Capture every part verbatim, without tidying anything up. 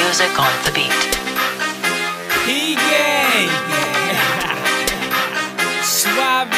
music on the beat. P-Gang Suave.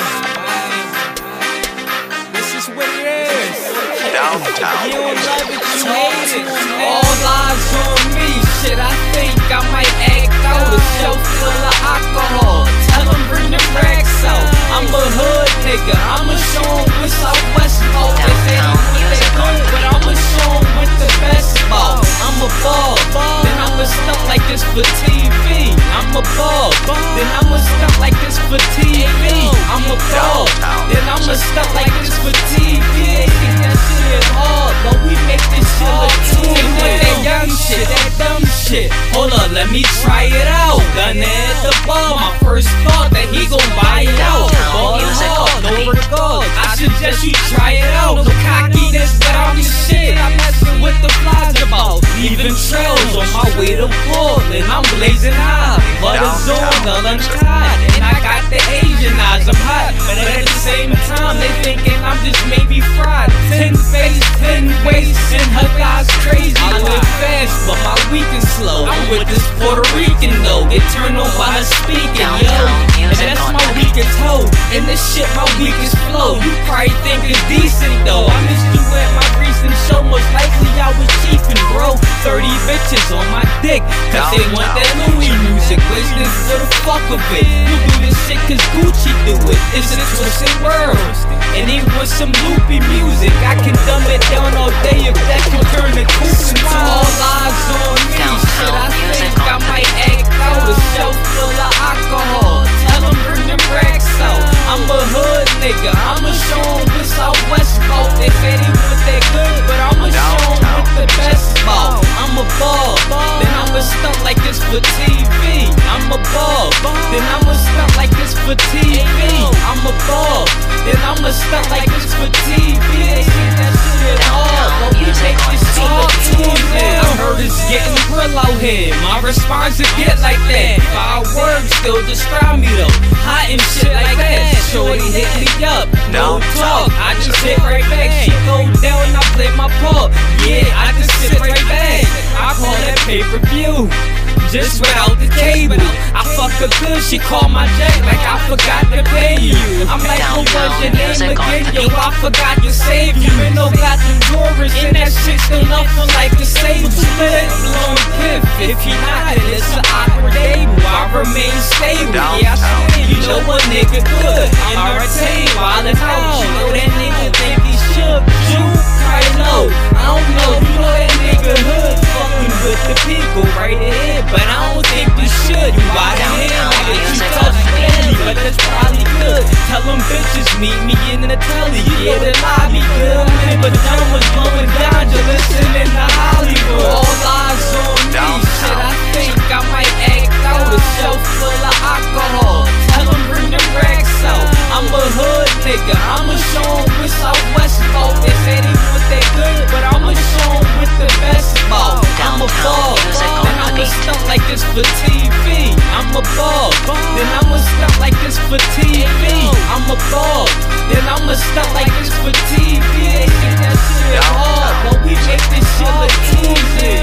This is what it is. Downtown. You don't love it, you hate it. All eyes on me. Shit, I think I might act out. A shelf full of alcohol. Tell them bring the racks out. I'm a hood nigga. I'ma show 'em with Southwest ball. They say I'm with that good, but I'ma show 'em with the best ball. I'm a ball, then I'ma stuff like this for T V. I'm a ball, then I'ma stuff like this for T V. I'm a ball, then I'ma stuff like this for T V. They think that shit is hard, but we make this shit look too with that young shit, that dumb shit. Hold up, let me try it out. Done it at the bar, my first thought that he gon' buy it out. Ball hard, no regards. I suggest you try it out. No cockiness, but I'm the shit. I'm messing with the flies about. Leaving trails on my way to Portland. I'm blazing high, but it's on the untied. And I got the Asian eyes, I'm hot. But at the same time, they thinking I'm just maybe fried. Ten face, ten waist, and her thighs crazy. I live fast, but my week is slow. I'm with this Puerto Rican though. Get turned on by her speaking, yo. And that's my weakest hoe. And this shit, my weakest flow. You probably think it's decent though. I missed you at my recent show. Most likely I was cheapin', bro. Thirty bitches on my dick, cause they want that Louis music. Wasted for the fuck of it. You do this shit cause Gucci do it. It's a twisted world, and they want some loopy music. I can dumb it down all day if that can turn the coops into all eyes on me. Shit, I think I might act out. A shelf full of alcohol. Tell them bring them racks out. I'm a hood nigga. I'ma show 'em with Southwest ball. They say they want that good, but I'ma show 'em with the best ball. I'm a ball, then I'ma stuff like this for T V. I'm a ball, then I'ma stuff like this for T V. I'm a ball, then I'ma stuff like this for T V. They think that shit hard, but we make this shit look too good. I heard it's getting real out here. My response is get like that. Five words still describe me though. Hot and shit like that. Shorty hit me up, no talk. I just hit right back. She go down and I play my part. Yeah, I just sit right back. I call that pay-per-view, just without the cable. I fuck her good, she call my jack like I forgot to pay you. I'm like, what was your name again? Yo, I forgot to save you. And no got the doors and that shit still nothing like the same. Let it blow piff. If he not, then it's an awkward day. I remain stable. Yeah, I swear, you know a nigga good. I'm retained while it's out. You know that nigga think he shook. You probably know. I don't know. You know that nigga hood. Fucking with the people right here. But I don't think we should. You out of here, nigga. You touch belly, but that's probably good. Tell them bitches meet me in the telly. Yeah, the lobby good. But the drum was blowing down. You're listening to Hollywood. All eyes on me. Shit, I think I might act out. A shelf full of alcohol. Tell them bring the racks out. I'm a hood nigga. I'ma show 'em with Southwest ball. They say they want that good, but I'ma show 'em with the best ball. I'm a ball, then I'ma stuff like this for T V. I'm a ball, then I'ma stuff like this for T V. I'm a ball, then I'ma stuff like this for T V. They think that shit hard, but we make this shit look easy.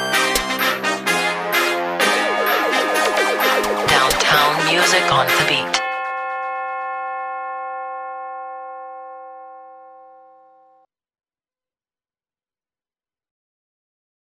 Downtown music on the beat.